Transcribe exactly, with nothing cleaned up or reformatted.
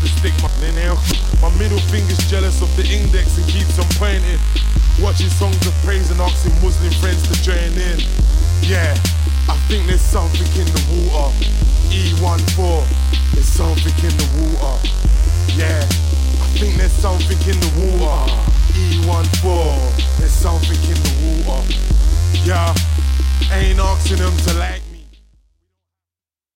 the stick, my nail. My middle finger's jealous of the index and keeps on pointing. Watching songs of praise and asking Muslim friends to join in. Yeah, I think there's something in the water. E fourteen, there's something in the water. Yeah, I think there's something in the water.